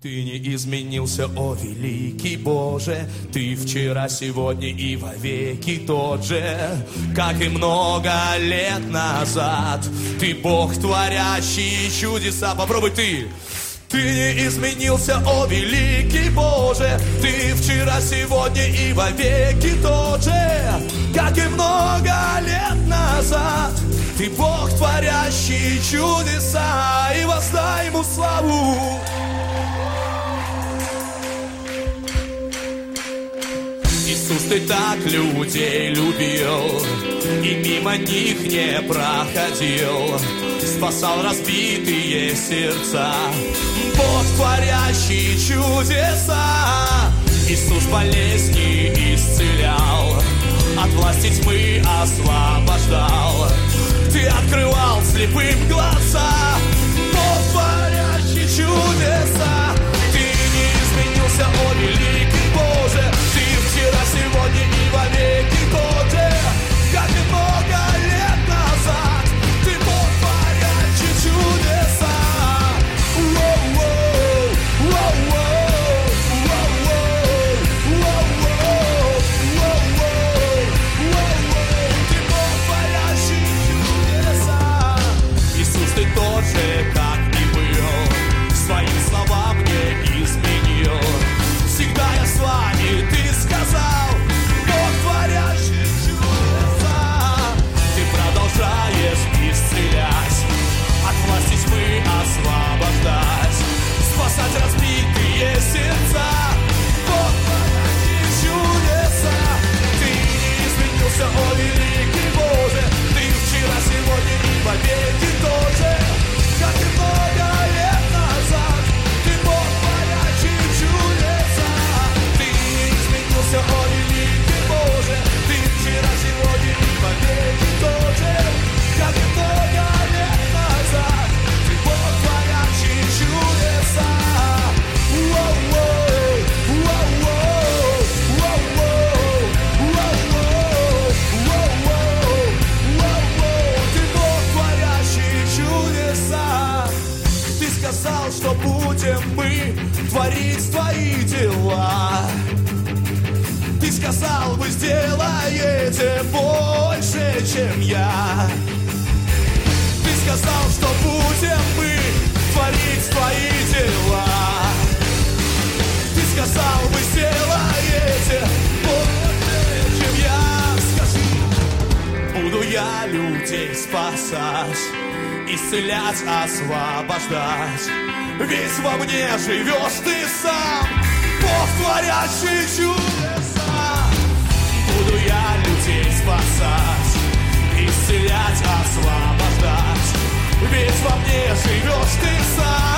Ты не изменился, о великий Боже, Ты вчера, сегодня и вовеки тот же, как и много лет назад. Ты Бог, творящий чудеса. Попробуй ты. Ты не изменился, о великий Боже, Ты вчера, сегодня и вовеки тот же, как и много лет назад. Ты Бог, творящий чудеса, и воздай Ему славу. Иисус, Ты так людей любил и мимо них не проходил, спасал разбитые сердца, Бог, творящий чудеса. Иисус болезни исцелял, от власти тьмы освобождал. Ты открывал слепым глаза, Бог, творящий чудеса. Ты не изменился, о великий Боже, Ты вчера, сегодня и вовеки тот же, как и много лет назад. Ты Бог, творящий чудеса. Ты Бог, творящий чудеса. Иисус, Ты тот же, как и был, своим словам не изменил. Всегда я с вами, Ты сказал, Бог, творящий чудеса. Ты продолжаешь исцелять, от власти тьмы освобождать, спасать разбитые сердца, Бог, творящий чудеса. Ты не изменился, о великий Боже, Ты вчера, сегодня и вовеки тот же, как и много лет назад. Ты Бог, творящий чудеса. Ты не изменился, о великий Боже, Ты вчера, сегодня и вовеки тот же, как и много лет назад. Ты Бог, творящий чудеса. Ты Бог, творящий чудеса. Ты сказал, что будем мы творить Твои дела. Ты сказал, вы сделаете больше, чем я. Ты сказал, что будем мы творить Твои дела. Ты сказал, вы сделаете больше, чем я. Скажи, буду я людей спасать, исцелять, освобождать. Ведь во мне живешь Ты сам, Бог, творящий чудеса. Буду я людей спасать, исцелять, освобождать. Ведь во мне живешь Ты сам.